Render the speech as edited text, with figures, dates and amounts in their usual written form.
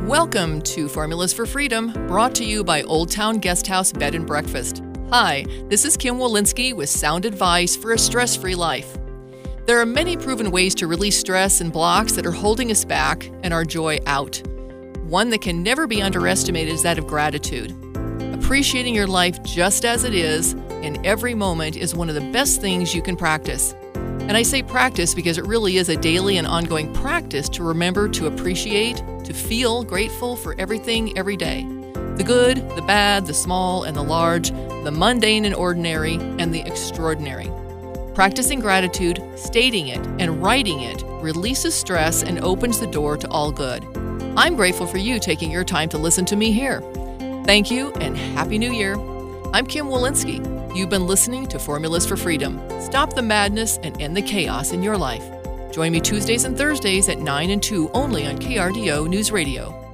Welcome to Formulas for Freedom, brought to you by Old Town Guesthouse Bed and Breakfast. Hi, this is Kim Walensky with sound advice for a stress-free life. There are many proven ways to release stress and blocks that are holding us back and our joy out. One that can never be underestimated is that of gratitude. Appreciating your life just as it is in every moment is one of the best things you can practice. And I say practice because it really is a daily and ongoing practice to remember to appreciate, to feel grateful for everything every day. The good, the bad, the small and the large, the mundane and ordinary, and the extraordinary. Practicing gratitude, stating it, and writing it releases stress and opens the door to all good. I'm grateful for you taking your time to listen to me here. Thank you and Happy New Year. I'm Kim Walensky. You've been listening to Formulas for Freedom. Stop the madness and end the chaos in your life. Join me Tuesdays and Thursdays at 9 and 2 only on KRDO News Radio.